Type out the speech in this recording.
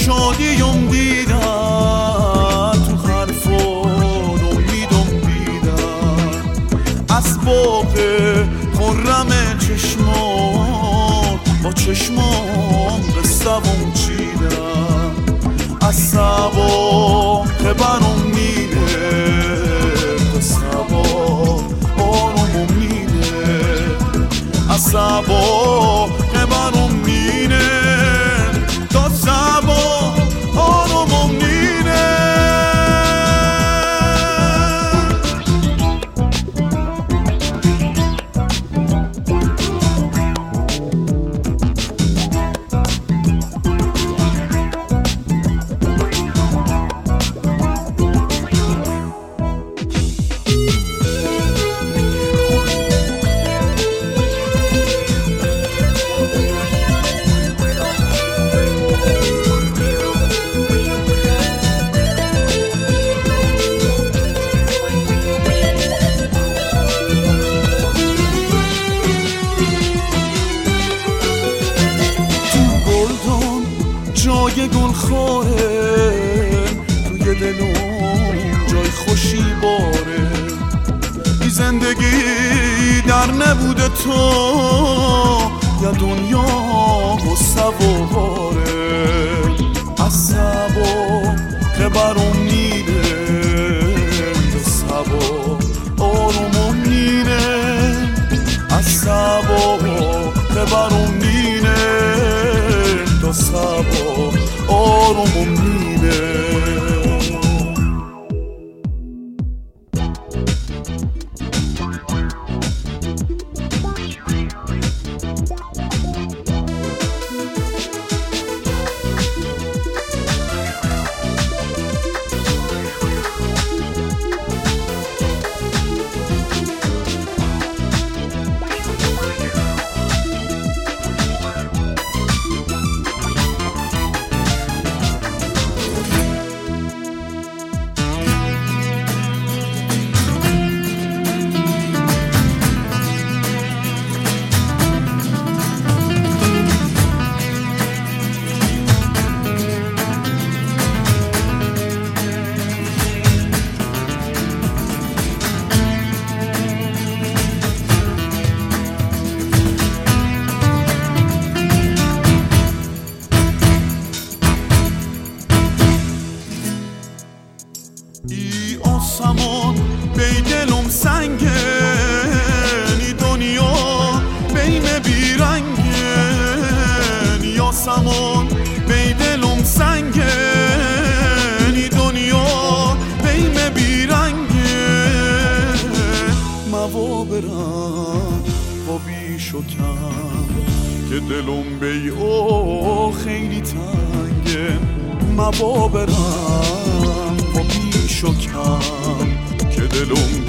شادیم دیدن تو حرفات امیدم دیدن از باغ خرم چشمات با چشمام قصه‌ام چیدن از صبا که برام میره تا صبا آرومم میره از صبا که برام میره تا صبا آرومم میره جای گل خواره توی دلم جای خوشی باره بی زندگی در نبوده تو یا دنیا غصه و باره از صبا که برام میره به صبا آرومم میره از صبا که برام میره تا صبا آرومم میره ای آسمان بی دلم سنگه ای دنیا بیم بیرنگه ای آسمان بی دلم سنگه ای دنیا بیم بیرنگه موا برم با بیش و کم که دلم بی او خیلی تنگه موا برم با بیش و کم که دلم